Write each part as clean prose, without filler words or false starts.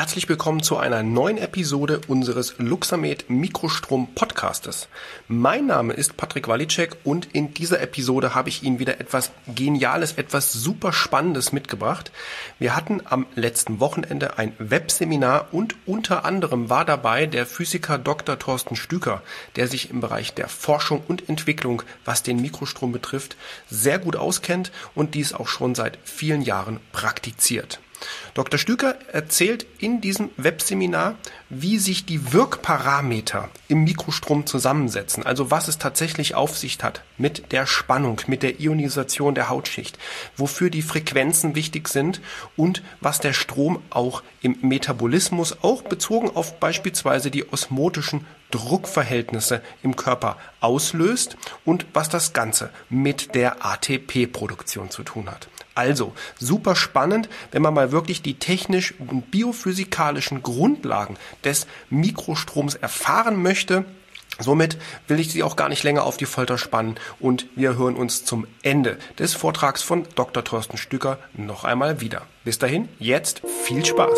Herzlich willkommen zu einer neuen Episode unseres Luxamed Mikrostrom Podcastes. Mein Name ist Patrick Walicek und in dieser Episode habe ich Ihnen wieder etwas Geniales, etwas super Spannendes mitgebracht. Wir hatten am letzten Wochenende ein Webseminar und unter anderem war dabei der Physiker Dr. Thorsten Stüker, der sich im Bereich der Forschung und Entwicklung, was den Mikrostrom betrifft, sehr gut auskennt und dies auch schon seit vielen Jahren praktiziert. Dr. Stüker erzählt in diesem Webseminar, wie sich die Wirkparameter im Mikrostrom zusammensetzen, also was es tatsächlich auf sich hat mit der Spannung, mit der Ionisation der Hautschicht, wofür die Frequenzen wichtig sind und was der Strom auch im Metabolismus, auch bezogen auf beispielsweise die osmotischen Druckverhältnisse im Körper auslöst und was das Ganze mit der ATP-Produktion zu tun hat. Also super spannend, wenn man mal wirklich die technisch und biophysikalischen Grundlagen des Mikrostroms erfahren möchte. Somit will ich Sie auch gar nicht länger auf die Folter spannen und wir hören uns zum Ende des Vortrags von Dr. Thorsten Stüker noch einmal wieder. Bis dahin, jetzt viel Spaß!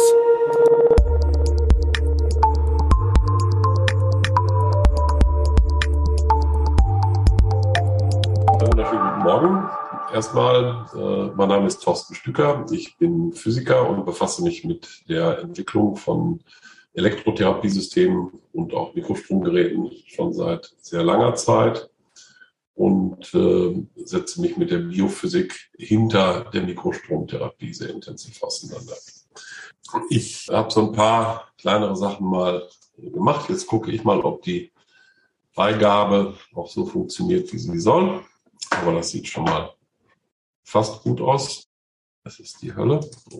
Wunderschönen guten Morgen. Erstmal, mein Name ist Thorsten Stüker. Ich bin Physiker und befasse mich mit der Entwicklung von Elektrotherapiesystemen und auch Mikrostromgeräten schon seit sehr langer Zeit und setze mich mit der Biophysik hinter der Mikrostromtherapie sehr intensiv auseinander. Ich habe so ein paar kleinere Sachen mal gemacht. Jetzt gucke ich mal, ob die Freigabe auch so funktioniert, wie sie soll. Aber das sieht schon mal fast gut aus. Das ist die Hölle.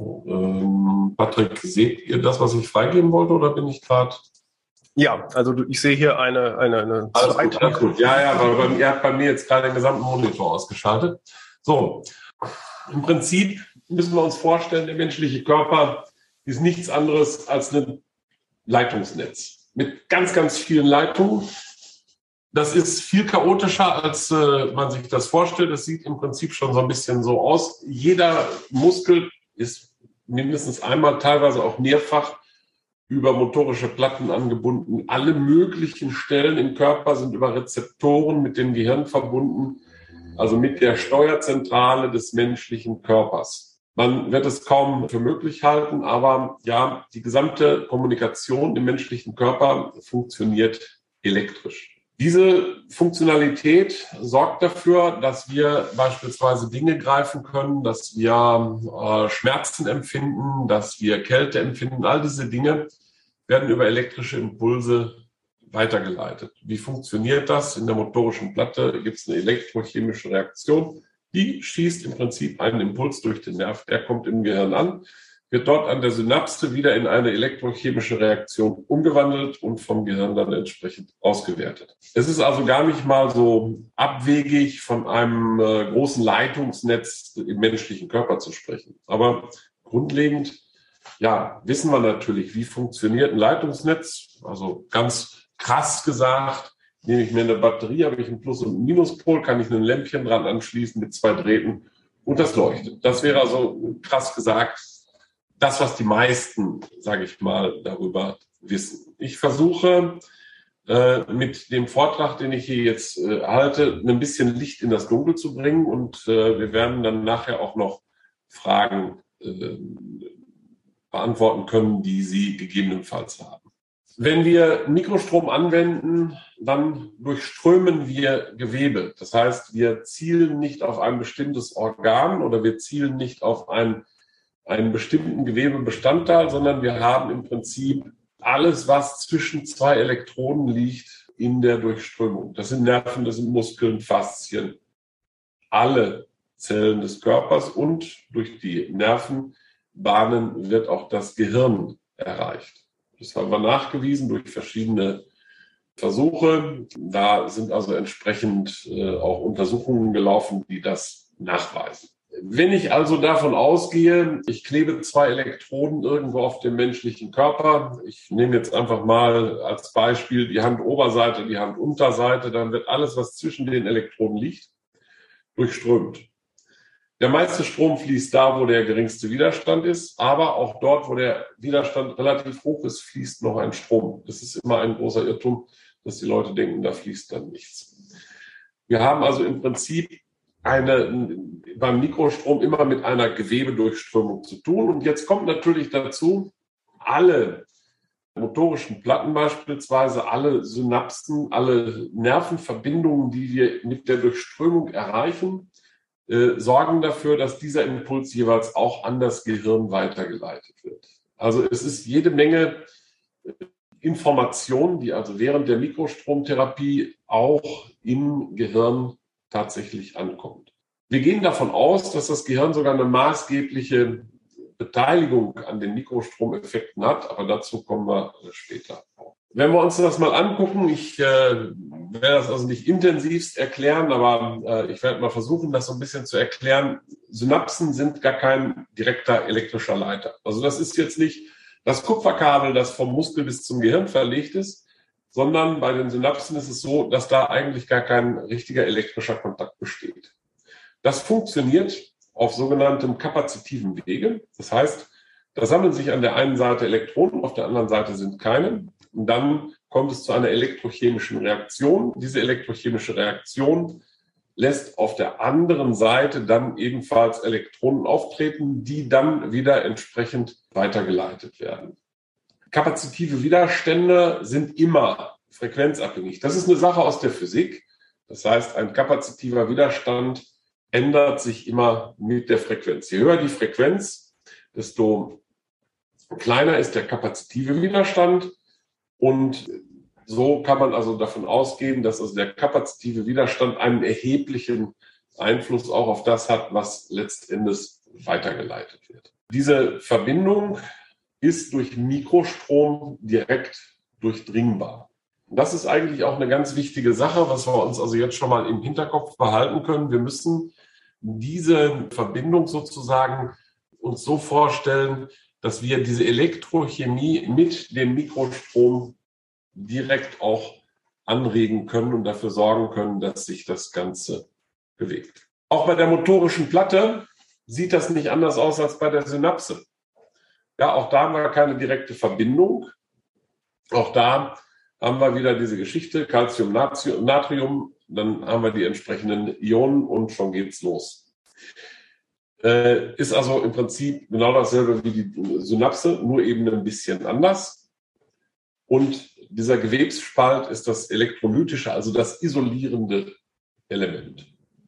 Patrick, seht ihr das, was ich freigeben wollte, oder bin ich gerade? Ja, also ich sehe hier eine Alles gut. Ja, weil ihr habt bei mir jetzt gerade den gesamten Monitor ausgeschaltet. So, im Prinzip müssen wir uns vorstellen, der menschliche Körper ist nichts anderes als ein Leitungsnetz mit ganz, ganz vielen Leitungen. Das ist viel chaotischer, als man sich das vorstellt. Es sieht im Prinzip schon so ein bisschen so aus. Jeder Muskel ist mindestens einmal, teilweise auch mehrfach über motorische Platten angebunden. Alle möglichen Stellen im Körper sind über Rezeptoren mit dem Gehirn verbunden, also mit der Steuerzentrale des menschlichen Körpers. Man wird es kaum für möglich halten, aber ja, die gesamte Kommunikation im menschlichen Körper funktioniert elektrisch. Diese Funktionalität sorgt dafür, dass wir beispielsweise Dinge greifen können, dass wir Schmerzen empfinden, dass wir Kälte empfinden. All diese Dinge werden über elektrische Impulse weitergeleitet. Wie funktioniert das? In der motorischen Platte gibt es eine elektrochemische Reaktion. Die schießt im Prinzip einen Impuls durch den Nerv. Der kommt im Gehirn an, wird dort an der Synapse wieder in eine elektrochemische Reaktion umgewandelt und vom Gehirn dann entsprechend ausgewertet. Es ist also gar nicht mal so abwegig, von einem großen Leitungsnetz im menschlichen Körper zu sprechen. Aber grundlegend, ja, wissen wir natürlich, wie funktioniert ein Leitungsnetz. Also ganz krass gesagt, nehme ich mir eine Batterie, habe ich einen Plus- und einen Minuspol, kann ich ein Lämpchen dran anschließen mit 2 Drähten und das leuchtet. Das wäre also krass gesagt das, was die meisten, sage ich mal, darüber wissen. Ich versuche mit dem Vortrag, den ich hier jetzt halte, ein bisschen Licht in das Dunkel zu bringen und wir werden dann nachher auch noch Fragen beantworten können, die Sie gegebenenfalls haben. Wenn wir Mikrostrom anwenden, dann durchströmen wir Gewebe. Das heißt, wir zielen nicht auf ein bestimmtes Organ oder wir zielen nicht auf einen bestimmten Gewebebestandteil, sondern wir haben im Prinzip alles, was zwischen 2 Elektroden liegt, in der Durchströmung. Das sind Nerven, das sind Muskeln, Faszien, alle Zellen des Körpers und durch die Nervenbahnen wird auch das Gehirn erreicht. Das haben wir nachgewiesen durch verschiedene Versuche. Da sind also entsprechend auch Untersuchungen gelaufen, die das nachweisen. Wenn ich also davon ausgehe, ich klebe 2 Elektroden irgendwo auf dem menschlichen Körper, ich nehme jetzt einfach mal als Beispiel die Handoberseite, die Handunterseite, dann wird alles, was zwischen den Elektroden liegt, durchströmt. Der meiste Strom fließt da, wo der geringste Widerstand ist, aber auch dort, wo der Widerstand relativ hoch ist, fließt noch ein Strom. Das ist immer ein großer Irrtum, dass die Leute denken, da fließt dann nichts. Wir haben also im Prinzip beim Mikrostrom immer mit einer Gewebedurchströmung zu tun. Und jetzt kommt natürlich dazu, alle motorischen Platten beispielsweise, alle Synapsen, alle Nervenverbindungen, die wir mit der Durchströmung erreichen, sorgen dafür, dass dieser Impuls jeweils auch an das Gehirn weitergeleitet wird. Also es ist jede Menge Information, die also während der Mikrostromtherapie auch im Gehirn tatsächlich ankommt. Wir gehen davon aus, dass das Gehirn sogar eine maßgebliche Beteiligung an den Mikrostromeffekten hat, aber dazu kommen wir später. Wenn wir uns das mal angucken, ich werde das also nicht intensivst erklären, aber ich werde mal versuchen, das so ein bisschen zu erklären. Synapsen sind gar kein direkter elektrischer Leiter. Also das ist jetzt nicht das Kupferkabel, das vom Muskel bis zum Gehirn verlegt ist, sondern bei den Synapsen ist es so, dass da eigentlich gar kein richtiger elektrischer Kontakt besteht. Das funktioniert auf sogenanntem kapazitiven Wege. Das heißt, da sammeln sich an der einen Seite Elektronen, auf der anderen Seite sind keine. Und dann kommt es zu einer elektrochemischen Reaktion. Diese elektrochemische Reaktion lässt auf der anderen Seite dann ebenfalls Elektronen auftreten, die dann wieder entsprechend weitergeleitet werden. Kapazitive Widerstände sind immer frequenzabhängig. Das ist eine Sache aus der Physik. Das heißt, ein kapazitiver Widerstand ändert sich immer mit der Frequenz. Je höher die Frequenz, desto kleiner ist der kapazitive Widerstand. Und so kann man also davon ausgehen, dass also der kapazitive Widerstand einen erheblichen Einfluss auch auf das hat, was letztendlich weitergeleitet wird. Diese Verbindung ist durch Mikrostrom direkt durchdringbar. Und das ist eigentlich auch eine ganz wichtige Sache, was wir uns also jetzt schon mal im Hinterkopf behalten können. Wir müssen diese Verbindung sozusagen uns so vorstellen, dass wir diese Elektrochemie mit dem Mikrostrom direkt auch anregen können und dafür sorgen können, dass sich das Ganze bewegt. Auch bei der motorischen Platte sieht das nicht anders aus als bei der Synapse. Ja, auch da haben wir keine direkte Verbindung. Auch da haben wir wieder diese Geschichte, Calcium, Natrium, dann haben wir die entsprechenden Ionen und schon geht's los. Ist also im Prinzip genau dasselbe wie die Synapse, nur eben ein bisschen anders. Und dieser Gewebsspalt ist das elektrolytische, also das isolierende Element.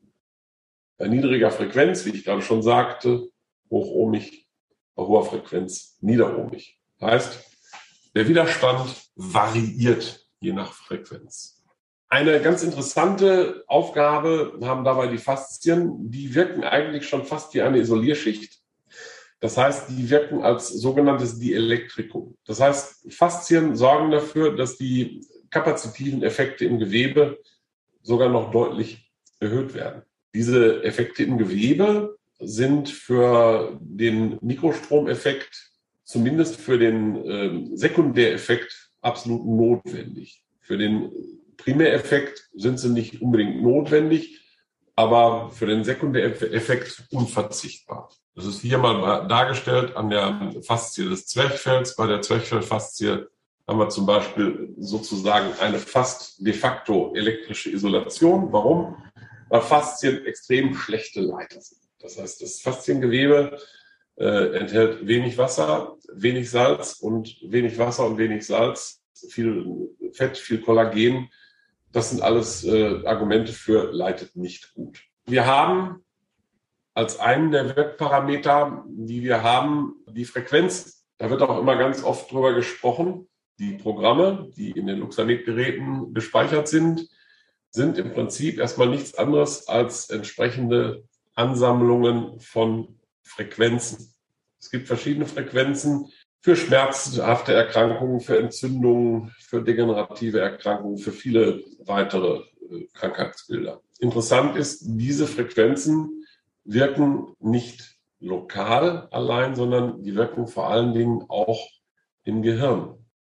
Bei niedriger Frequenz, wie ich gerade schon sagte, hochohmig, bei hoher Frequenz niederohmig. Heißt, der Widerstand variiert je nach Frequenz. Eine ganz interessante Aufgabe haben dabei die Faszien. Die wirken eigentlich schon fast wie eine Isolierschicht. Das heißt, die wirken als sogenanntes Dielektrikum. Das heißt, Faszien sorgen dafür, dass die kapazitiven Effekte im Gewebe sogar noch deutlich erhöht werden. Diese Effekte im Gewebe sind für den Mikrostromeffekt, zumindest für den Sekundäreffekt, absolut notwendig. Für den Primäreffekt sind sie nicht unbedingt notwendig, aber für den Sekundäreffekt unverzichtbar. Das ist hier mal dargestellt an der Faszie des Zwerchfells. Bei der Zwerchfellfaszie haben wir zum Beispiel sozusagen eine fast de facto elektrische Isolation. Warum? Weil Faszien extrem schlechte Leiter sind. Das heißt, das Fasziengewebe enthält wenig Wasser, wenig Salz und wenig Wasser und wenig Salz, viel Fett, viel Kollagen. Das sind alles Argumente für leitet nicht gut. Wir haben als einen der Wirkparameter, die wir haben, die Frequenzen. Da wird auch immer ganz oft drüber gesprochen. Die Programme, die in den Luxamed-Geräten gespeichert sind, sind im Prinzip erstmal nichts anderes als entsprechende Ansammlungen von Frequenzen. Es gibt verschiedene Frequenzen für schmerzhafte Erkrankungen, für Entzündungen, für degenerative Erkrankungen, für viele weitere Krankheitsbilder. Interessant ist, diese Frequenzen wirken nicht lokal allein, sondern die wirken vor allen Dingen auch im Gehirn.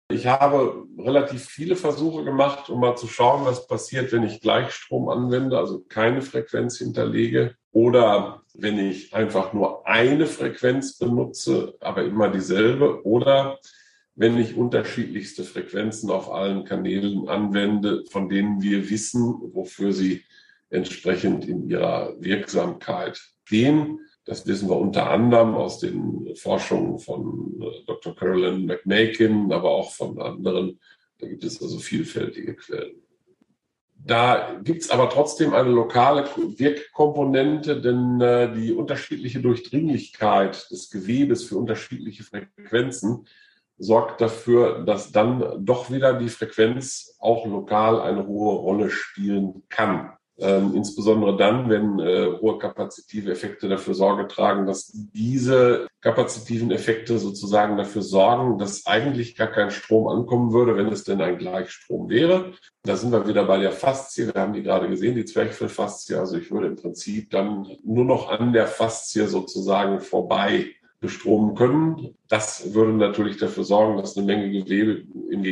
Ich habe relativ viele Versuche gemacht, um mal zu schauen, was passiert, wenn ich Gleichstrom anwende, also keine Frequenz hinterlege, oder wenn ich einfach nur eine Frequenz benutze, aber immer dieselbe, oder wenn ich unterschiedlichste Frequenzen auf allen Kanälen anwende, von denen wir wissen, wofür sie entsprechend in ihrer Wirksamkeit stehen. Das wissen wir unter anderem aus den Forschungen von Dr. Carolyn McMakin, aber auch von anderen. Da gibt es also vielfältige Quellen. Da gibt es aber trotzdem eine lokale Wirkkomponente, denn die unterschiedliche Durchdringlichkeit des Gewebes für unterschiedliche Frequenzen sorgt dafür, dass dann doch wieder die Frequenz auch lokal eine hohe Rolle spielen kann. Insbesondere dann, wenn hohe kapazitive Effekte dafür Sorge tragen, dass diese kapazitiven Effekte sozusagen dafür sorgen, dass eigentlich gar kein Strom ankommen würde, wenn es denn ein Gleichstrom wäre. Da sind wir wieder bei der Faszie. Wir haben die gerade gesehen, die Zwerchfellfaszie. Also ich würde im Prinzip dann nur noch an der Faszie sozusagen vorbei bestromen können. Das würde natürlich dafür sorgen, dass eine Menge Gewebe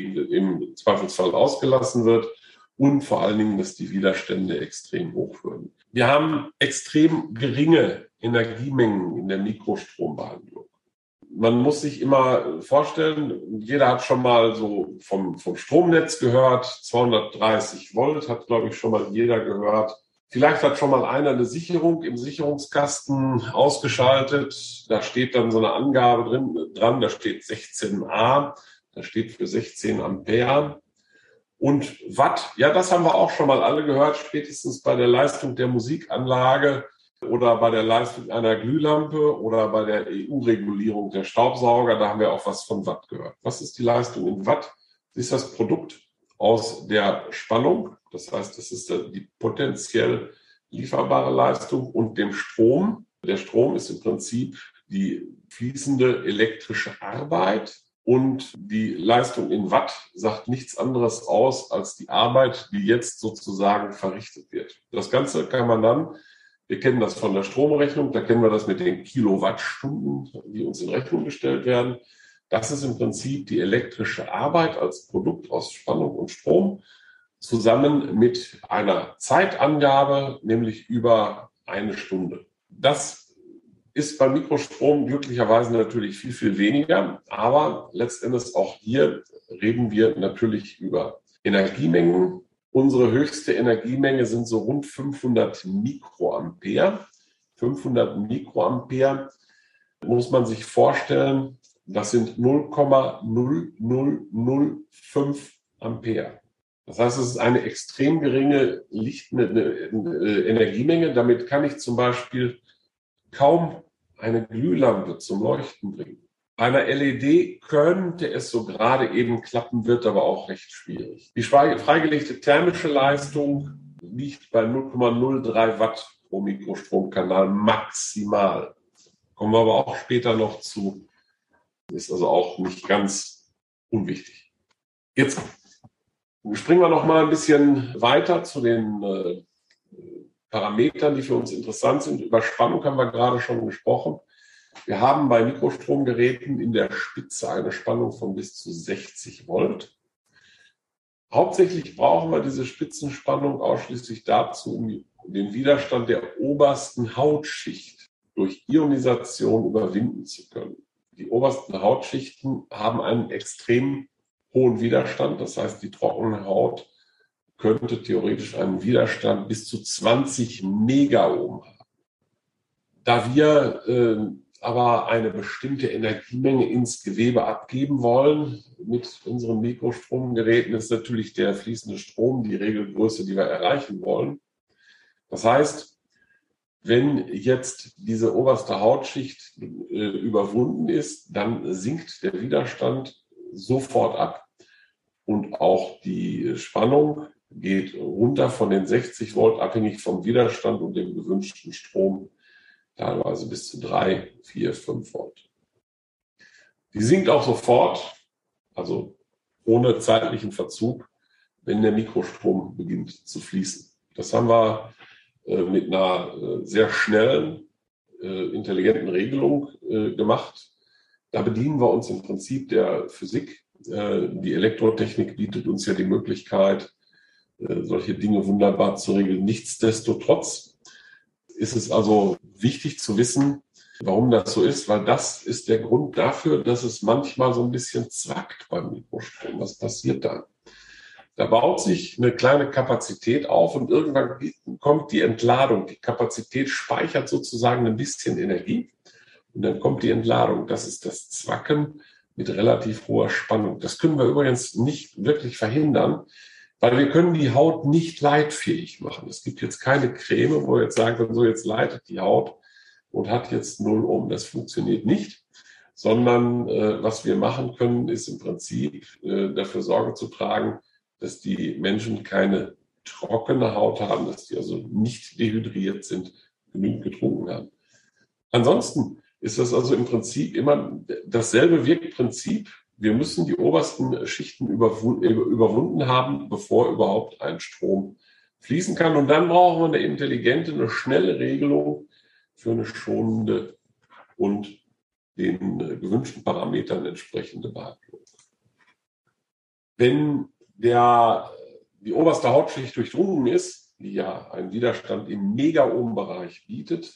im Zweifelsfall ausgelassen wird. Und vor allen Dingen, dass die Widerstände extrem hoch würden. Wir haben extrem geringe Energiemengen in der Mikrostrombehandlung. Man muss sich immer vorstellen, jeder hat schon mal so vom Stromnetz gehört, 230 Volt hat, glaube ich, schon mal jeder gehört. Vielleicht hat schon mal einer eine Sicherung im Sicherungskasten ausgeschaltet. Da steht dann so eine Angabe dran, da steht 16a, da steht für 16 Ampere. Und Watt, ja, das haben wir auch schon mal alle gehört, spätestens bei der Leistung der Musikanlage oder bei der Leistung einer Glühlampe oder bei der EU-Regulierung der Staubsauger. Da haben wir auch was von Watt gehört. Was ist die Leistung in Watt? Das ist das Produkt aus der Spannung. Das heißt, das ist die potenziell lieferbare Leistung und dem Strom. Der Strom ist im Prinzip die fließende elektrische Arbeit. Und die Leistung in Watt sagt nichts anderes aus als die Arbeit, die jetzt sozusagen verrichtet wird. Das Ganze kann man dann, wir kennen das von der Stromrechnung, da kennen wir das mit den Kilowattstunden, die uns in Rechnung gestellt werden. Das ist im Prinzip die elektrische Arbeit als Produkt aus Spannung und Strom zusammen mit einer Zeitangabe, nämlich über eine Stunde. Das ist beim Mikrostrom glücklicherweise natürlich viel, viel weniger. Aber letztendlich auch hier reden wir natürlich über Energiemengen. Unsere höchste Energiemenge sind so rund 500 Mikroampere. 500 Mikroampere muss man sich vorstellen, das sind 0,0005 Ampere. Das heißt, es ist eine extrem geringe Energiemenge. Damit kann ich zum Beispiel kaum eine Glühlampe zum Leuchten bringen. Bei einer LED könnte es so gerade eben klappen, wird aber auch recht schwierig. Die freigelegte thermische Leistung liegt bei 0,03 Watt pro Mikrostromkanal maximal. Kommen wir aber auch später noch zu. Ist also auch nicht ganz unwichtig. Jetzt springen wir noch mal ein bisschen weiter zu den Parametern, die für uns interessant sind. Über Spannung haben wir gerade schon gesprochen. Wir haben bei Mikrostromgeräten in der Spitze eine Spannung von bis zu 60 Volt. Hauptsächlich brauchen wir diese Spitzenspannung ausschließlich dazu, um den Widerstand der obersten Hautschicht durch Ionisation überwinden zu können. Die obersten Hautschichten haben einen extrem hohen Widerstand. Das heißt, die trockene Haut könnte theoretisch einen Widerstand bis zu 20 Megaohm haben. Da wir aber eine bestimmte Energiemenge ins Gewebe abgeben wollen mit unseren Mikrostromgeräten, ist natürlich der fließende Strom die Regelgröße, die wir erreichen wollen. Das heißt, wenn jetzt diese oberste Hautschicht überwunden ist, dann sinkt der Widerstand sofort ab und auch die Spannung geht runter von den 60 Volt, abhängig vom Widerstand und dem gewünschten Strom, teilweise bis zu 3, 4, 5 Volt. Die sinkt auch sofort, also ohne zeitlichen Verzug, wenn der Mikrostrom beginnt zu fließen. Das haben wir mit einer sehr schnellen, intelligenten Regelung gemacht. Da bedienen wir uns im Prinzip der Physik. Die Elektrotechnik bietet uns ja die Möglichkeit, solche Dinge wunderbar zu regeln. Nichtsdestotrotz ist es also wichtig zu wissen, warum das so ist, weil das ist der Grund dafür, dass es manchmal so ein bisschen zwackt beim Mikrostrom. Was passiert dann? Da baut sich eine kleine Kapazität auf und irgendwann kommt die Entladung. Die Kapazität speichert sozusagen ein bisschen Energie und dann kommt die Entladung. Das ist das Zwacken mit relativ hoher Spannung. Das können wir übrigens nicht wirklich verhindern, weil wir können die Haut nicht leitfähig machen. Es gibt jetzt keine Creme, wo wir jetzt sagen können, so jetzt leitet die Haut und hat jetzt 0 Ohm. Das funktioniert nicht, sondern was wir machen können, ist im Prinzip dafür Sorge zu tragen, dass die Menschen keine trockene Haut haben, dass die also nicht dehydriert sind, genügend getrunken haben. Ansonsten ist das also im Prinzip immer dasselbe Wirkprinzip. Wir müssen die obersten Schichten überwunden haben, bevor überhaupt ein Strom fließen kann. Und dann brauchen wir eine intelligente, eine schnelle Regelung für eine schonende und den gewünschten Parametern entsprechende Behandlung. Wenn die oberste Hautschicht durchdrungen ist, die ja einen Widerstand im Mega-Ohm-Bereich bietet,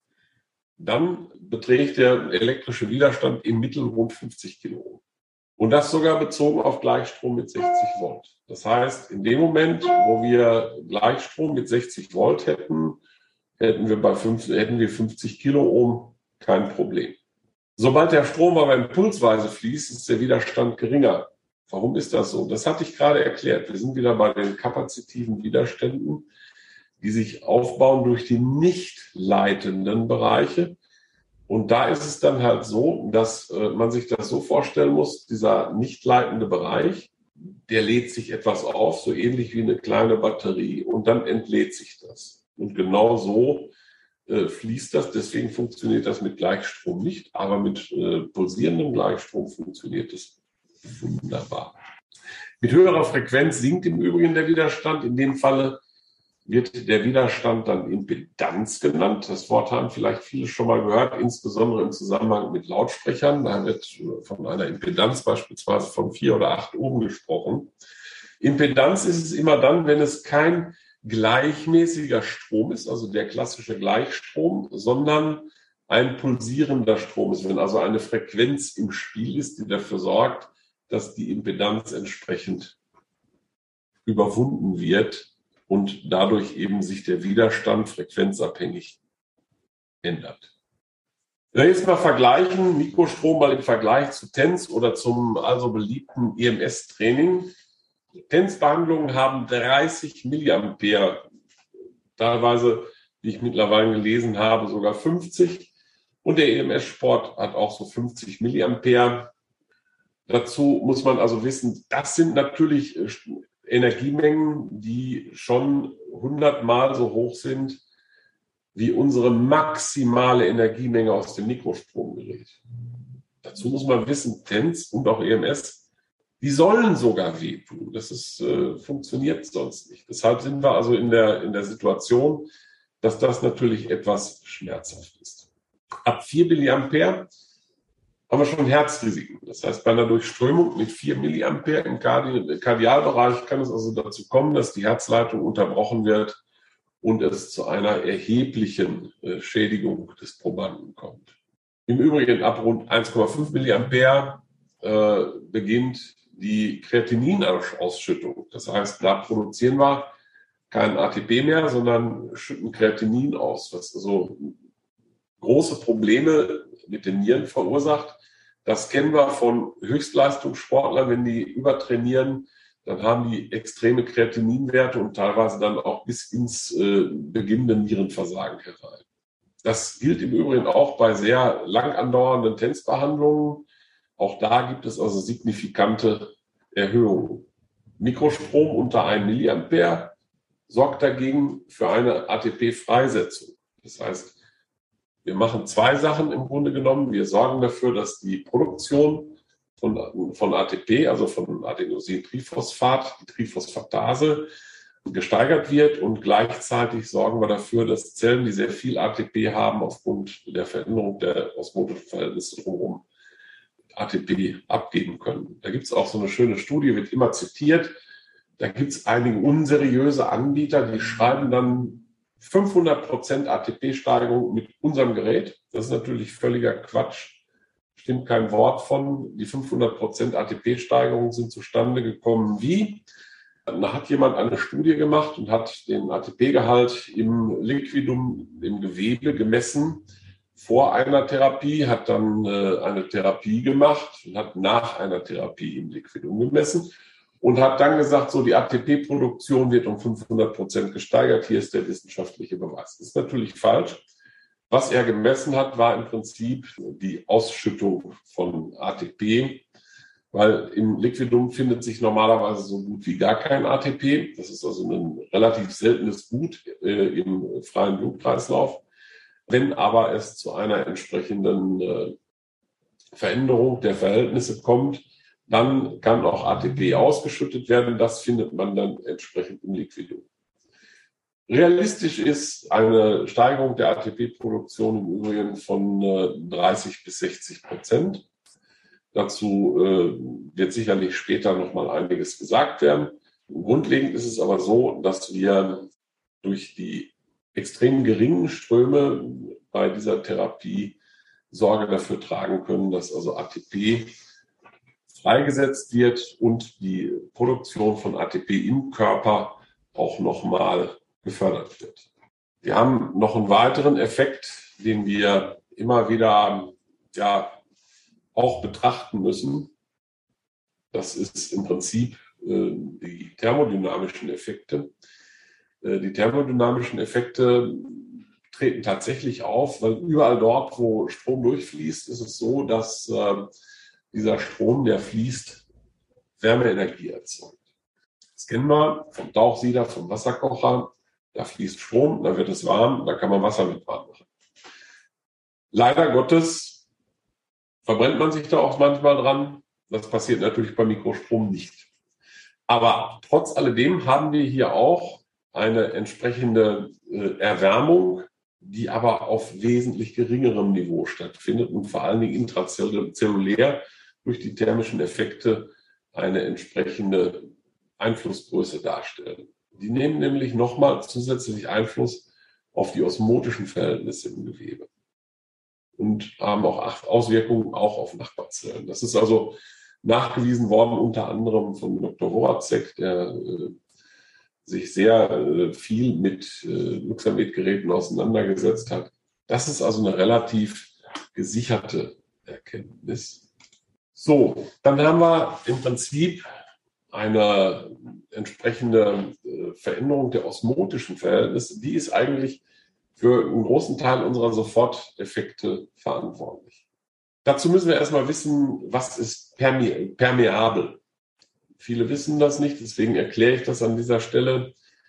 dann beträgt der elektrische Widerstand im Mittel rund 50 Kiloohm. Und das sogar bezogen auf Gleichstrom mit 60 Volt. Das heißt, in dem Moment, wo wir Gleichstrom mit 60 Volt hätten, hätten wir 50 Kiloohm, kein Problem. Sobald der Strom aber impulsweise fließt, ist der Widerstand geringer. Warum ist das so? Das hatte ich gerade erklärt. Wir sind wieder bei den kapazitiven Widerständen, die sich aufbauen durch die nicht leitenden Bereiche. Und da ist es dann halt so, dass man sich das so vorstellen muss, dieser nicht leitende Bereich, der lädt sich etwas auf, so ähnlich wie eine kleine Batterie, und dann entlädt sich das. Und genau so fließt das, deswegen funktioniert das mit Gleichstrom nicht, aber mit pulsierendem Gleichstrom funktioniert es wunderbar. Mit höherer Frequenz sinkt im Übrigen der Widerstand. In dem Falle wird der Widerstand dann Impedanz genannt. Das Wort haben vielleicht viele schon mal gehört, insbesondere im Zusammenhang mit Lautsprechern. Da wird von einer Impedanz beispielsweise von 4 oder 8 Ohm gesprochen. Impedanz ist es immer dann, wenn es kein gleichmäßiger Strom ist, also der klassische Gleichstrom, sondern ein pulsierender Strom ist, wenn also eine Frequenz im Spiel ist, die dafür sorgt, dass die Impedanz entsprechend überwunden wird und dadurch eben sich der Widerstand frequenzabhängig ändert. Wenn wir jetzt mal vergleichen, Mikrostrom mal im Vergleich zu TENS oder zum also beliebten EMS-Training. TENS-Behandlungen haben 30 Milliampere, teilweise, wie ich mittlerweile gelesen habe, sogar 50. Und der EMS-Sport hat auch so 50 Milliampere. Dazu muss man also wissen, das sind natürlich Energiemengen, die schon 100-mal so hoch sind wie unsere maximale Energiemenge aus dem Mikrostromgerät. Dazu muss man wissen, TENS und auch EMS, die sollen sogar wehtun. Das funktioniert sonst nicht. Deshalb sind wir also in der Situation, dass das natürlich etwas schmerzhaft ist. Ab 4 Milliampere haben wir schon Herzrisiken. Das heißt, bei einer Durchströmung mit 4 Milliampere im Kardialbereich kann es also dazu kommen, dass die Herzleitung unterbrochen wird und es zu einer erheblichen Schädigung des Probanden kommt. Im Übrigen ab rund 1,5 Milliampere beginnt die Kreatininausschüttung. Das heißt, da produzieren wir kein ATP mehr, sondern schütten Kreatinin aus, was also große Probleme mit den Nieren verursacht. Das kennen wir von Höchstleistungssportlern, wenn die übertrainieren, dann haben die extreme Kreatininwerte und teilweise dann auch bis ins beginnende Nierenversagen herein. Das gilt im Übrigen auch bei sehr lang andauernden TENS-Behandlungen. Auch da gibt es also signifikante Erhöhungen. Mikrostrom unter 1 Milliampere sorgt dagegen für eine ATP-Freisetzung. Das heißt, wir machen 2 Sachen im Grunde genommen. Wir sorgen dafür, dass die Produktion von ATP, also von Adenosintriphosphat, die Triphosphatase, gesteigert wird, und gleichzeitig sorgen wir dafür, dass Zellen, die sehr viel ATP haben, aufgrund der Veränderung der osmotischen Verhältnisse drumherum ATP abgeben können. Da gibt es auch so eine schöne Studie, wird immer zitiert. Da gibt es einige unseriöse Anbieter, die schreiben dann 500% ATP-Steigerung mit unserem Gerät. Das ist natürlich völliger Quatsch. Stimmt kein Wort von. Die 500% ATP-Steigerung sind zustande gekommen wie? Da hat jemand eine Studie gemacht und hat den ATP-Gehalt im Liquidum, im Gewebe gemessen vor einer Therapie, hat dann eine Therapie gemacht und hat nach einer Therapie im Liquidum gemessen und hat dann gesagt, so die ATP-Produktion wird um 500% gesteigert. Hier ist der wissenschaftliche Beweis. Das ist natürlich falsch. Was er gemessen hat, war im Prinzip die Ausschüttung von ATP, weil im Liquidum findet sich normalerweise so gut wie gar kein ATP. Das ist also ein relativ seltenes Gut im freien Blutkreislauf. Wenn aber es zu einer entsprechenden Veränderung der Verhältnisse kommt, dann kann auch ATP ausgeschüttet werden. Das findet man dann entsprechend im Liquidum. Realistisch ist eine Steigerung der ATP-Produktion im Übrigen von 30-60%. Dazu wird sicherlich später noch mal einiges gesagt werden. Grundlegend ist es aber so, dass wir durch die extrem geringen Ströme bei dieser Therapie Sorge dafür tragen können, dass also ATP freigesetzt wird und die Produktion von ATP im Körper auch nochmal gefördert wird. Wir haben noch einen weiteren Effekt, den wir immer wieder auch betrachten müssen. Das ist im Prinzip die thermodynamischen Effekte. Die thermodynamischen Effekte treten tatsächlich auf, weil überall dort, wo Strom durchfließt, ist es so, dass dieser Strom, der fließt, Wärmeenergie erzeugt. Das kennen wir vom Tauchsieder, vom Wasserkocher. Da fließt Strom, da wird es warm, da kann man Wasser mit warm machen. Leider Gottes verbrennt man sich da auch manchmal dran. Das passiert natürlich beim Mikrostrom nicht. Aber trotz alledem haben wir hier auch eine entsprechende Erwärmung, die aber auf wesentlich geringerem Niveau stattfindet und vor allen Dingen intrazellulär durch die thermischen Effekte eine entsprechende Einflussgröße darstellen. Die nehmen nämlich nochmal zusätzlich Einfluss auf die osmotischen Verhältnisse im Gewebe und haben auch Auswirkungen auch auf Nachbarzellen. Das ist also nachgewiesen worden, unter anderem von Dr. Horacek, der sich sehr viel mit Luxamed-Geräten auseinandergesetzt hat. Das ist also eine relativ gesicherte Erkenntnis. So, dann haben wir im Prinzip eine entsprechende Veränderung der osmotischen Verhältnisse. Die ist eigentlich für einen großen Teil unserer Soforteffekte verantwortlich. Dazu müssen wir erstmal wissen, was ist permeabel. Viele wissen das nicht, deswegen erkläre ich das an dieser Stelle.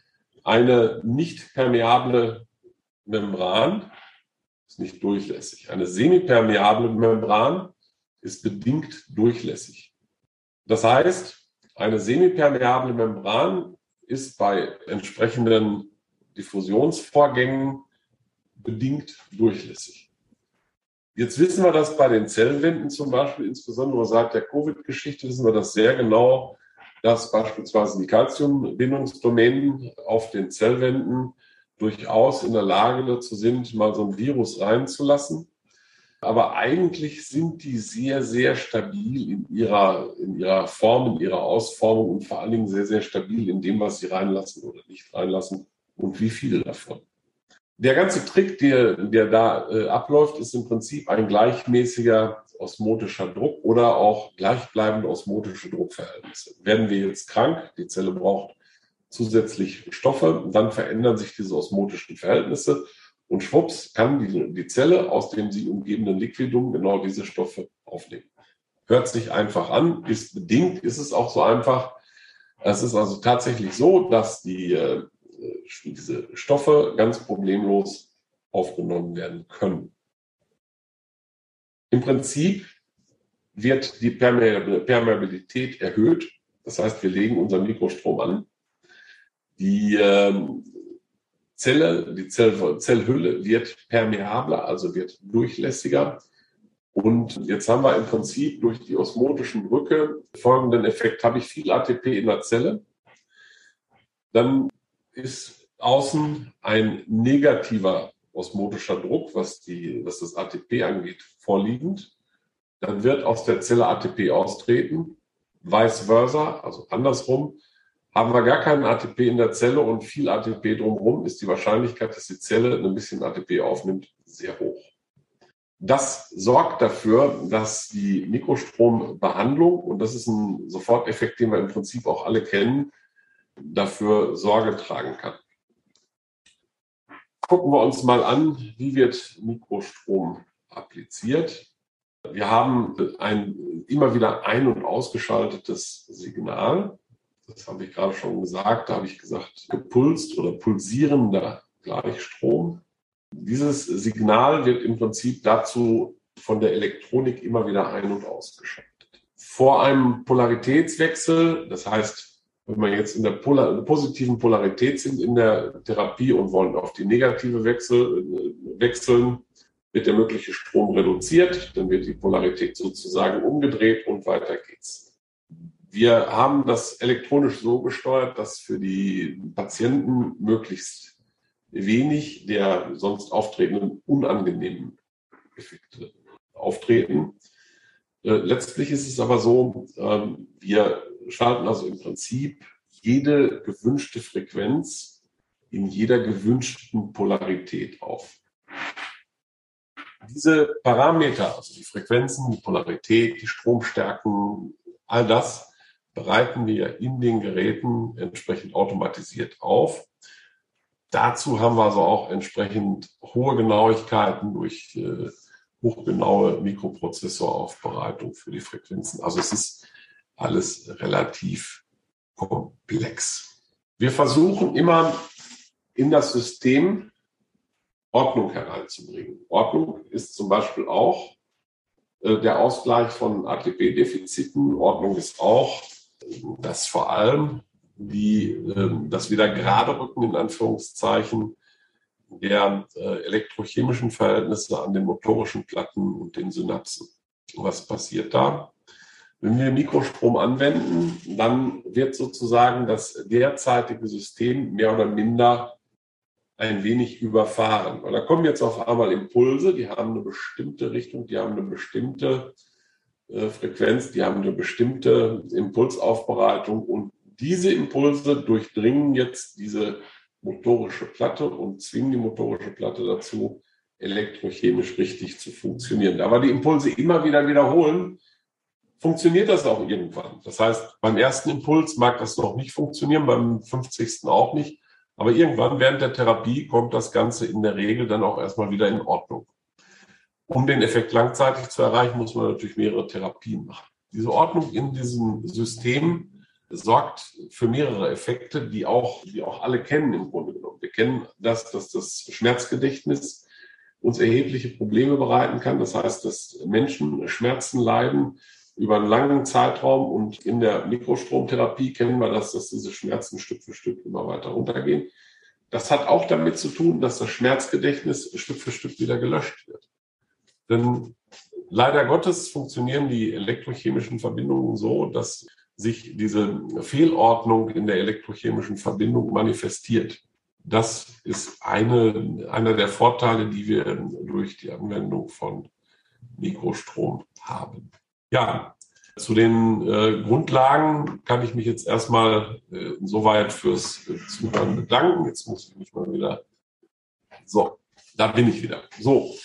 Eine nicht permeable Membran ist nicht durchlässig. Eine semipermeable Membran ist bedingt durchlässig. Das heißt, eine semipermeable Membran ist bei entsprechenden Diffusionsvorgängen bedingt durchlässig. Jetzt wissen wir das bei den Zellwänden zum Beispiel, insbesondere seit der Covid-Geschichte, wissen wir das sehr genau, dass beispielsweise die Calciumbindungsdomänen auf den Zellwänden durchaus in der Lage dazu sind, mal so ein Virus reinzulassen. Aber eigentlich sind die sehr, sehr stabil in ihrer Form, in ihrer Ausformung und vor allen Dingen sehr, sehr stabil in dem, was sie reinlassen oder nicht reinlassen und wie viele davon. Der ganze Trick, der da abläuft, ist im Prinzip ein gleichmäßiger osmotischer Druck oder auch gleichbleibende osmotische Druckverhältnisse. Werden wir jetzt krank, die Zelle braucht zusätzlich Stoffe, dann verändern sich diese osmotischen Verhältnisse und schwupps kann die Zelle aus dem sie umgebenden Liquidum genau diese Stoffe aufnehmen. Hört sich einfach an, ist bedingt, ist es auch so einfach. Es ist also tatsächlich so, dass diese Stoffe ganz problemlos aufgenommen werden können. Im Prinzip wird die Permeabilität erhöht. Das heißt, wir legen unseren Mikrostrom an. Die Zellhülle wird permeabler, also wird durchlässiger. Und jetzt haben wir im Prinzip durch die osmotischen Drücke folgenden Effekt. Habe ich viel ATP in der Zelle, dann ist außen ein negativer osmotischer Druck, was das ATP angeht, vorliegend. Dann wird aus der Zelle ATP austreten. Vice versa, also andersrum. Haben wir gar keinen ATP in der Zelle und viel ATP drumherum, ist die Wahrscheinlichkeit, dass die Zelle ein bisschen ATP aufnimmt, sehr hoch. Das sorgt dafür, dass die Mikrostrombehandlung, und das ist ein Soforteffekt, den wir im Prinzip auch alle kennen, dafür Sorge tragen kann. Gucken wir uns mal an, wie wird Mikrostrom appliziert. Wir haben ein immer wieder ein- und ausgeschaltetes Signal. Das habe ich gerade schon gesagt. Da habe ich gesagt, gepulst oder pulsierender Gleichstrom. Dieses Signal wird im Prinzip dazu von der Elektronik immer wieder ein- und ausgeschaltet. Vor einem Polaritätswechsel, das heißt, wenn wir jetzt in der positiven Polarität sind in der Therapie und wollen auf die negative wechseln, wird der mögliche Strom reduziert, dann wird die Polarität sozusagen umgedreht und weiter geht's. Wir haben das elektronisch so gesteuert, dass für die Patienten möglichst wenig der sonst auftretenden unangenehmen Effekte auftreten. Letztlich ist es aber so, wir schalten also im Prinzip jede gewünschte Frequenz in jeder gewünschten Polarität auf. Diese Parameter, also die Frequenzen, die Polarität, die Stromstärken, all das bereiten wir in den Geräten entsprechend automatisiert auf. Dazu haben wir also auch entsprechend hohe Genauigkeiten durch hochgenaue Mikroprozessoraufbereitung für die Frequenzen. Also es ist alles relativ komplex. Wir versuchen immer in das System Ordnung hereinzubringen. Ordnung ist zum Beispiel auch der Ausgleich von ATP-Defiziten. Ordnung ist auch, dass vor allem das wieder gerade rücken, in Anführungszeichen, der elektrochemischen Verhältnisse an den motorischen Platten und den Synapsen. Was passiert da? Wenn wir Mikrostrom anwenden, dann wird sozusagen das derzeitige System mehr oder minder ein wenig überfahren. Und da kommen jetzt auf einmal Impulse, die haben eine bestimmte Richtung, die haben eine bestimmte Frequenz, die haben eine bestimmte Impulsaufbereitung und diese Impulse durchdringen jetzt diese motorische Platte und zwingen die motorische Platte dazu, elektrochemisch richtig zu funktionieren. Aber die Impulse immer wieder wiederholen, funktioniert das auch irgendwann. Das heißt, beim ersten Impuls mag das noch nicht funktionieren, beim 50. auch nicht. Aber irgendwann während der Therapie kommt das Ganze in der Regel dann auch erstmal wieder in Ordnung. Um den Effekt langzeitig zu erreichen, muss man natürlich mehrere Therapien machen. Diese Ordnung in diesem System sorgt für mehrere Effekte, die auch alle kennen im Grunde genommen. Wir kennen dass das Schmerzgedächtnis uns erhebliche Probleme bereiten kann. Das heißt, dass Menschen Schmerzen leiden über einen langen Zeitraum und in der Mikrostromtherapie kennen wir dass diese Schmerzen Stück für Stück immer weiter runtergehen. Das hat auch damit zu tun, dass das Schmerzgedächtnis Stück für Stück wieder gelöscht wird. Denn leider Gottes funktionieren die elektrochemischen Verbindungen so, dass sich diese Fehlordnung in der elektrochemischen Verbindung manifestiert. Das ist einer der Vorteile, die wir durch die Anwendung von Mikrostrom haben. Ja, zu den Grundlagen kann ich mich jetzt erstmal soweit fürs Zuhören bedanken. Jetzt muss ich mich mal wieder... So, da bin ich wieder. So,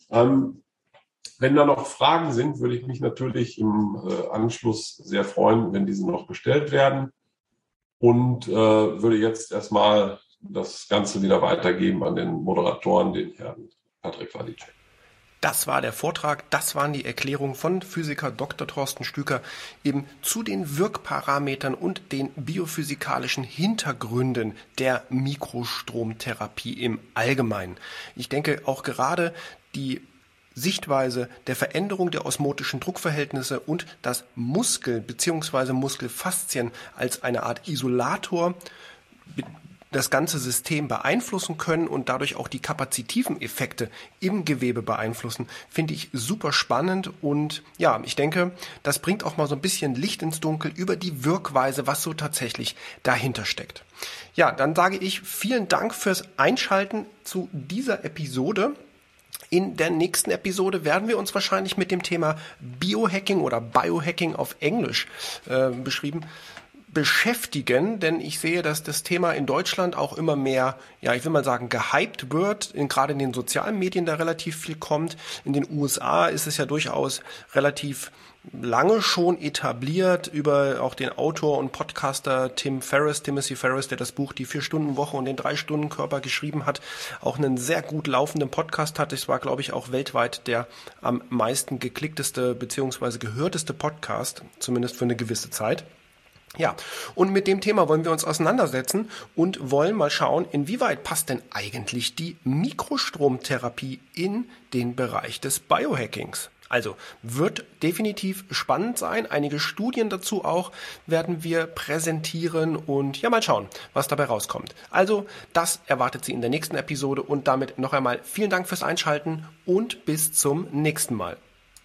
wenn da noch Fragen sind, würde ich mich natürlich im Anschluss sehr freuen, wenn diese noch gestellt werden. Und würde jetzt erstmal das Ganze wieder weitergeben an den Moderatoren, den Herrn Patrick Walitschek. Das war der Vortrag, das waren die Erklärungen von Physiker Dr. Thorsten Stüker eben zu den Wirkparametern und den biophysikalischen Hintergründen der Mikrostromtherapie im Allgemeinen. Ich denke auch gerade die Sichtweise der Veränderung der osmotischen Druckverhältnisse und das Muskel bzw. Muskelfaszien als eine Art Isolator das ganze System beeinflussen können und dadurch auch die kapazitiven Effekte im Gewebe beeinflussen, finde ich super spannend. Und ja, ich denke, das bringt auch mal so ein bisschen Licht ins Dunkel über die Wirkweise, was so tatsächlich dahinter steckt. Ja, dann sage ich vielen Dank fürs Einschalten zu dieser Episode. In der nächsten Episode werden wir uns wahrscheinlich mit dem Thema Biohacking oder Biohacking auf Englisch beschäftigen, denn ich sehe, dass das Thema in Deutschland auch immer mehr, ja, ich will mal sagen, gehypt wird, gerade in den sozialen Medien da relativ viel kommt. In den USA ist es ja durchaus relativ lange schon etabliert über auch den Autor und Podcaster Timothy Ferriss, der das Buch Die 4-Stunden-Woche und den 3-Stunden-Körper geschrieben hat, auch einen sehr gut laufenden Podcast hat. Es war, glaube ich, auch weltweit der am meisten geklickteste bzw. gehörteste Podcast, zumindest für eine gewisse Zeit. Ja, und mit dem Thema wollen wir uns auseinandersetzen und wollen mal schauen, inwieweit passt denn eigentlich die Mikrostromtherapie in den Bereich des Biohackings. Also wird definitiv spannend sein. Einige Studien dazu auch werden wir präsentieren und ja, mal schauen, was dabei rauskommt. Also das erwartet Sie in der nächsten Episode und damit noch einmal vielen Dank fürs Einschalten und bis zum nächsten Mal.